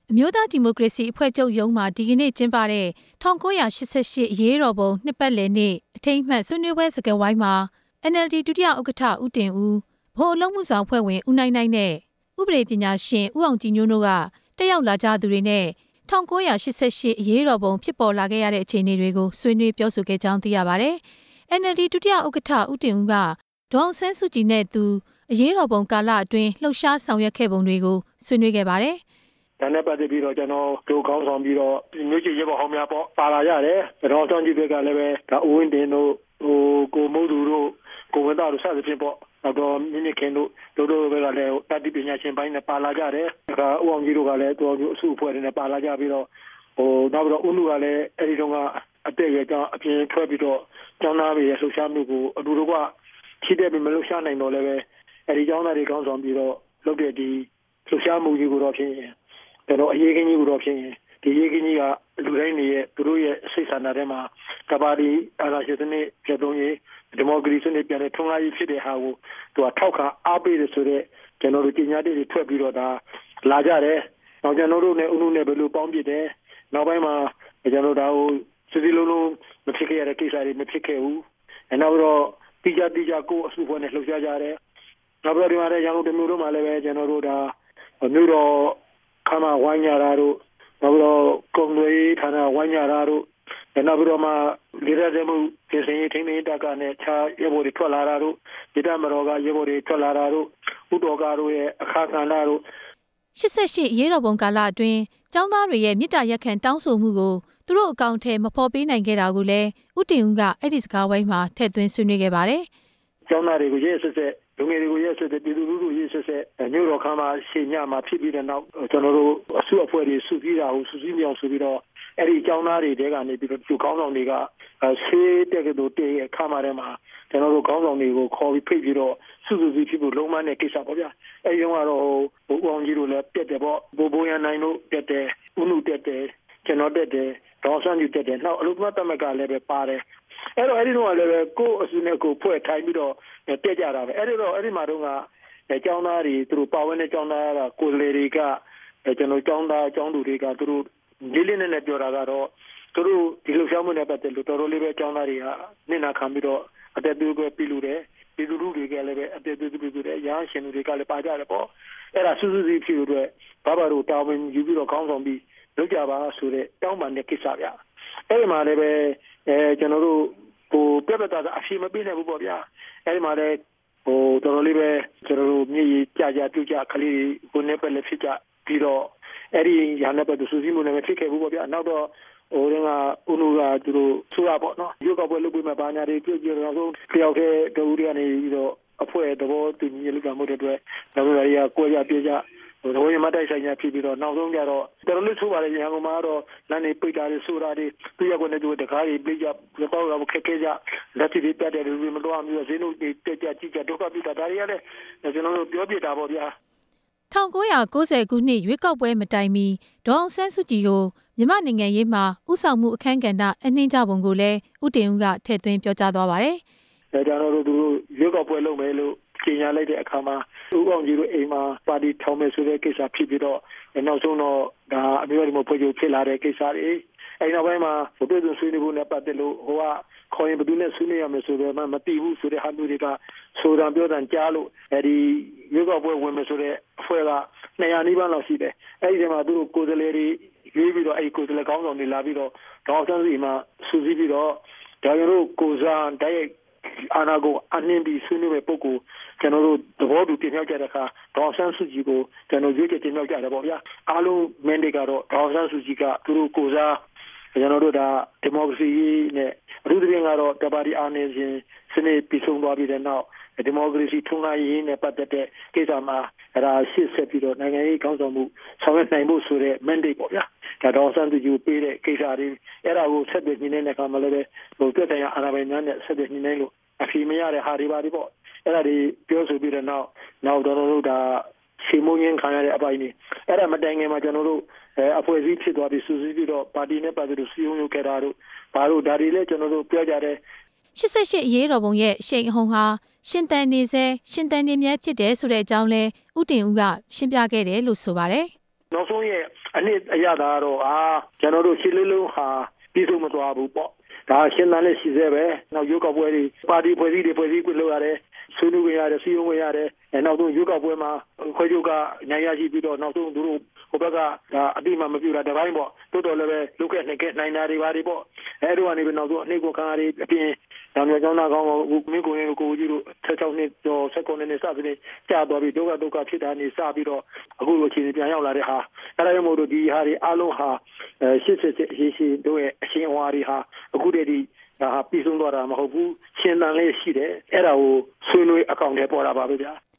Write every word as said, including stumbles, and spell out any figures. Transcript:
အမျိုးသားဒီမိုကရေစီအဖွဲ့ချုပ်ရုံးမှာဒီကနေ့ကျင်းပတဲ့၁၉၈၈အရေးတော်ပုံနှစ်ပတ်လည်နေ့အထိမ်းအမှတ်ဆွေးနွေးပွဲစကားဝိုင်းမှာ အန်အယ်လ်ဒီ ဒုတိယဥက္ကဋ္ဌဦးတင်ဦးဗဟိုအလုပ်မှုဆောင်အဖွဲ့ဝင်ဦးနိုင်နိုင်နဲ့ဥပဒေပညာရှင်ဦးအောင်ကြည်ညိုးတို့ကတက်ရောက်လာကြသူတွေနဲ့၁၉၈၈အရေးတော်ပုံဖြစ်ပေါ်လာခဲ့ရတဲ့အခြေအနေတွေကိုဆွေးနွေးပြောဆိုခဲ့ကြောင်းသိရပါတယ်။ အန်အယ်လ်ဒီ ဒုတိယဥက္ကဋ္ဌဦးတင်ဦးကဒေါ်အောင်ဆန်းစုကြည်နဲ့သူအရေးတော်ပုံကာလအတွင်းလှုပ်ရှားဆောင်ရွက်ခဲ့ပုံတွေကိုဆွေးနွေးခဲ့ပါတယ်။ဒါနဲ့ပတ်သက်ပြီးတော့ကျွန်တော်တို့ခေါင်းဆောင်ပြီးတော့မျိုးချစ်ရဲဘော်ဟောင်းများပေါ့ပါလာကြတယ်။ဒေါ်အောင်ဆန်းစုကြည်ဘက်ကလည်းပဲဒါဦးဝင်းတင်တို့ဟိုကိုမိုးသူတို့ကိုဝင်းသားတို့စသဖြင့်ပေါ့နောက်တော့မြင့်မြင့်ခင်တို့တို့တို့ဘက်ကလည်းတတိပညာရှင်ပိုင်းနဲ့ပါလာကြတယ်။ဒါကဦးအောင်ကြီးတို့ကလည်းတော်မျိုးအစုအဖွဲ့တွေနဲ့ပါလာကြပြီးတော့ဟိုနောက်ပြီးတော့ဦးလူကလည်းအဲဒီတုန်းကအတက်ရဲ့ကြောင့်အပြင်ထွက်ပြီးတော့ကျောင်းသားတွေရဲ့လှုပ်ရှားမှုကိုအတူတူကထိတဲ့ပြီးမလှုပ်ရှားနိုင်တော့လည်းပဲအဲဒီကျောင်းသားတွေခေါင်းဆောင်ပြီးတော့လုပ်တဲ့ဒီလှုပ်ရှားမှုကြီးကိုတော့ဖြင့်ကျွန်တော်အရေးကြီးကိုတော့ဖြင့်ဒီရေးကြီးကလူတိုင်းတွေရဲ့သူတို့ရဲ့စိတ်ဆန္ဒထဲမှာကဘာဒီအာဏာရှင်စနစ်ပြတ်သုံးရေးဒီမိုကရေစီစနစ်ပြန်တဲ့ထွန်းကားရေးဖြစ်တဲ့ဟာကိုသူကထောက်ခံအားပေးတယ်ဆိုတော့ကျွန်တော်တို့ကြီးညာတွေထွက်ပြီးတော့ဒါလာကြတယ်။နောက်ကျွန်တော်တို့နဲ့အုံနဲ့ဘယ်လိုပေါင်းပြတယ်။နောက်ပိုင်းမှာကျွန်တော်တို့ဒါကိုစစီလုံးလုံးမဖြစ်ခဲ့ရတဲ့ကိစ္စတွေမဖြစ်ခဲ့ဘူး။အဲနောက်တော့တိကျတိကျကိုအစုဖွဲ့နဲ့လှုပ်ရှားကြတယ်။နောက်ပြီးတော့ဒီမှာလည်းရန်ကုန်တမျိုးတို့မှာလည်းပဲကျွန်တော်တို့ဒါမျိုးတော့ခမဝိုင်းရတာတို့နောက်ပြီးတော့ကုံတွေဌာနဝိုင်းရတာတို့နောက်ပြီးတော့မှလေရတဲ့မှုပြင်ဆင်ရေးထိန်းသိမ်းတပ်ကနဲ့ခြားရဲဘော်တွေထွက်လာတာတို့ဒေသမတော်ကရဲဘော်တွေထွက်လာတာတို့ဥတော်ကတို့ရဲ့အခါကဏ္ဍတို့၈၈အရေးတော်ပုံကာလအတွင်းကျောင်းသားတွေရဲ့မြစ်တာရက်ခံတောင်းဆိုမှုကိုသူတို့အကောင့်ထဲမဖော်ပေးနိုင်ခဲ့တာကိုလည်းဦးတင်ဦးကအဲ့ဒီစကားဝိုင်းမှာထည့်သွင်းဆွေးနွေးခဲ့ပါတယ်။ကျောင်းသားတွေကိုရဲဆက်ဆက်လူငယ်တွေကိုရဲဆက်ဆက်ပြည်သူလူထုရဲဆက်ဆက်မြို့တော်ခမ်းမှာရှေ့ညမှာဖြစ်ပြီးတဲ့နောက်ကျွန်တော်တို့အစုအဖွဲ့တွေစုစည်းတာကိုစုစည်းမြောင်ဆိုပြီးတော့အဲ့ဒီကျောင်းသားတွေတဲကနေပြီးတော့သူခေါင်းဆောင်တွေကဆေးတက်ကတူတေးခမ်းမှာထဲမှာကျွန်တော်တို့ခေါင်းဆောင်တွေကိုခေါ်ပြီးဖိတ်ပြီးတော့စုစုစည်းဖြစ်ဖို့လုံးဝတဲ့ကိစ္စပေါ့ဗျာ။အဲ့ဒီတော့ကတော့ဘိုးအောင်ကြီးတို့လည်းပြက်တယ်ပေါ့ဘိုးဘိုးရန်နိုင်တို့ပြက်တယ်ဦးနုတက်တယ်ကျွန်တော်တက်တယ်ဒေါ်ဆန်းယူတက်တယ်နောက်အလုသမားတမကလည်းပဲပါတယ်အဲ့တော့အဲ့ဒီတော့လည်းပဲကိုယ့်အစုနဲ့ကိုယ်ဖွဲ့ထိုင်ပြီးတော့တက်ကြတာပဲအဲ့ဒီတော့အဲ့ဒီမှာတော့ကကျောင်းသားတွေသူတို့ပါဝင်တဲ့ကျောင်းသားကကိုယ်လေတွေကကျွန်တော်ကျောင်းသားကျောင်းသူတွေကသူတို့လေးလေးနဲ့နဲ့ပြောတာကတော့သူတို့ဒီလိုရှောင်းမှုနဲ့ပတ်သက်လို့တော်တော်လေးပဲကျောင်းသားတွေကနင့်နာခံပြီးတော့အတက်သွေးပဲပြည်လို့တယ်ပြည်သူလူတွေကလည်းပဲအတက်သွေးပြည်လို့တယ်ရဟန်းရှင်တွေကလည်းပါကြတယ်ပေါ့အဲ့ဒါစူးစူးစီးဖြစ်လို့ဘာဘာတို့တာဝန်ယူပြီးတော့ခေါင်းဆောင်ပြီးလုပ်ကြပါဆိုတဲ့တောင်းပန်တဲ့ကိစ္စဗျအဲ့ဒီမှာလည်းပဲအဲကျွန်တော်တို့ဟိုပြတ်ပြတ်သားအဖြေမပေးနိုင်ဘူးပေါ့ဗျာအဲ့ဒီမှာလည်းဟိုတော်တော်လေးပဲကျွန်တော်တို့မြေကြီးကြကြပြုတ်ကြခလေးကိုနေပဲလည်းဖြစ်ကြပြီးတော့အဲ့ဒီရဟန်းဘက်တို့စူးစီးမှုနဲ့ဖြစ်ခဲ့ဘူးပေါ့ဗျာနောက်တော့ဟိုရင်ကဦးနုကသူတို့ဆူရပေါ့နော်ရုပ်ကပွဲလုပ်ပြီးမှဘာညာတွေပြုတ်ကြတော့ဆိုတယောက်တည်းတူတွေကနေပြီးတော့အဖွဲ့သဘောတူညီလုပ်ကြမှုတဲ့အတွက်နောက်တော့တွေကကိုယ်ရပြေးကြဟိုတော့ရမတိုက်ဆိုင်ညာဖြစ်ပြီးတော့နောက်ဆုံးကြတော့တော်တော်လေးဆိုးပါလေရန်ကုန်မှာတော့လမ်းနေပိတ်တာတွေဆိုတာတွေသူရကွနဲ့သူတကားတွေပြေးကြတော့တော့ခက်ခဲကြလက်တီတွေပြတ်တယ်လူတွေမတော်မျိုးဈေးနှုန်းတွေတက်ကြကြည့်ကြဒုက္ခပြတာဒါတွေကလည်းကျွန်တော်တို့ပြောပြတာပေါ့ဗျာ၁၉၉၀ခုနှစ်ရွေးကောက်ပွဲမတိုင်မီဒေါ်အောင်ဆန်းစုကြည်ကိုမြန်မာနိုင်ငံရေးမှာဥဆောင်မှုအခမ်းကဏ္ဍအနှင်းကြပုံကိုလည်းဦးတင်ဦးကထည့်သွင်းပြောကြားသွားပါတယ်။ဒါကြောင့်တို့တို့ရွေးကောက်ပွဲလုပ်မယ်လို့ကြေညာလိုက်တဲ့အခါမှာဦးအောင်ကြီးတို့အိမ်မှာပါတီထောင်မယ်ဆိုတဲ့ကိစ္စဖြစ်ပြီးတော့နောက်ဆုံးတော့ဒါအမျိုးဒီမိုဖွဲ့ချုပ်ဖြစ်လာတဲ့ကိစ္စတွေအဲ့နောက်ပိုင်းမှာဘုဒ္ဓဆွေးနွေးဖို့နဲ့ပတ်သက်လို့ဟိုကခေါ်ရင်ဘယ်သူနဲ့ဆွေးနွေးရမယ်ဆိုတော့မသိဘူးဆိုတဲ့ဟာမျိုးတွေကဆိုတာပြောတာကြားလို့အဲ့ဒီရွေးကောက်ပွဲဝင်မယ်ဆိုတဲ့အဖွဲ့ကနှစ်ရာနီးပါးလောက်ရှိတယ်အဲ့ဒီထဲမှာသူတို့ကိုယ်စားလှယ်တွေရွေးပြီးတော့အဲ့ဒီကိုယ်စားလှယ်ကောင်းဆောင်တွေလာပြီးတော့ဒေါက်တာစီမှာစူးစီးပြီးတော့ဒါကြလို့ကိုစားတိုက်အာနာကိုအနှင်းပြီးဆွေးနွေးတဲ့ပုဂ္ဂိုလ်ကျွန်တော်တို့သဘောတူတင်ပြကြတဲ့အခါဒေါက်ဆန်းစုကြည်ကိုကျွန်တော်ရွေးချယ်တင်ပြကြတယ်ပေါ့ဗျာအားလုံးမင်းတွေကတော့ဒေါက်ဆန်းစုကြည်ကသူတို့ကိုစားကျွန်တော်တို့ဒါဒီမိုကရေစီနဲ့အထူးသဖြင့်ကတော့တပါတီအာဏာရှင်စနစ်ပြီးဆုံးသွားပြီးတဲ့နောက်ဒီမိုကရေစီထွန်းကားရေးနဲ့ပတ်သက်တဲ့ကိစ္စမှာအဲ့ဒါရှေ့ဆက်ပြီးတော့နိုင်ငံရေးကောင်းဆောင်မှုဆောင်ရွက်နိုင်ဖို့ဆိုတဲ့ mandate ပေါ့ဗျာဒါတော့စံသူယူပေးတဲ့ကိစ္စတွေအဲ့ဒါကိုဆက်ပြီးညှိနှိုင်းတဲ့အခါမှာလည်းဟိုပြတဲ့အာဏာပိုင်များနဲ့ဆက်ပြီးညှိနှိုင်းလို့အဖြေမရတဲ့ဟာတွေပါဒီပေါ့အဲ့ဒါတွေပြောဆိုပြီးတဲ့နောက်နောက်တော့တို့ဒါရှီမုန်ရင်ခံရတဲ့အပိုင်းนี้အဲ့ဒါမတိုင်ခင်မှာကျွန်တော်တို့အဖွဲ့အစည်းဖြစ်သွားပြီးစူးစီးပြီးတော့ပါတီနဲ့ပတ်သက်လို့စီယုံလုပ်ခဲ့တာတို့ဘာလို့ဒါတွေလည်းကျွန်တော်တို့ပြောကြတယ်၈၈အရေးတော်ပုံရဲ့ရှိန်အဟုန်ဟာရှင်တန်နေစေရှင်တန်နေမြဲဖြစ်တယ်ဆိုတဲ့အကြောင်းလဲဦးတင်ဦးကရှင်းပြခဲ့တယ်လို့ဆိုပါတယ်နောက်ဆုံးရဲ့အနှစ်အရသာတော့အာကျွန်တော်တို့ရှစ်လေးလုံးဟာပြီးဆုံးမသွားဘူးပေါ့ဒါရှင်းတန်းလေးရှိသေးပဲနောက်ရုပ်ောက်ပွဲတွေပါတီဖွဲ့စည်းတွေဖွဲ့စည်းလုပ်ရတယ်ဆွေးနွေးကြရတယ်စီယုံကြရတယ်နောက်ဆုံးရုပ်ောက်ပွဲမှာခွဲချုပ်ကနိုင်ရရှိပြီးတော့နောက်ဆုံးသူတို့ဟိုဘက်ကဒါအတိမမပြူတာတပိုင်းပေါ့တိုးတော်လည်းပဲလုတ်ခဲ့နေခဲ့နိုင်တာတွေပါတွေပေါ့အဲတို့ကနေပြီးနောက်ဆုံးအနှိတ်ကိုခံရတွေအပြင်နောက်မျိုးကျောင်းသားကောင်းမင်းကိုရင်ကိုကြီးတို့ဆက်ချောင်းနှစ်တော့ဆက်ကုန်နေစသဖြင့်ကြာသွားပြီးဒုက္ခဒုက္ခဖြစ်တာနေစပြီးတော့အခုလိုအခြေအနေပြန်ရောက်လာတဲ့ဟာအဲဒါကြောင့်မို့လို့ဒီဟာတွေအလုံးဟာရှစ်စစ်စစ်ရေးရှိတို့ရဲ့အရှင်အဝါတွေဟာအခုတည်းဒီဒါဟာပြီးဆုံးသွားတာမဟုတ်ဘူးရှင်းတန်လေးရှိတယ်အဲ့ဒါကိုဆွေးနွေးအကောင့်ထဲပေါ်လာပါပဲဗျာ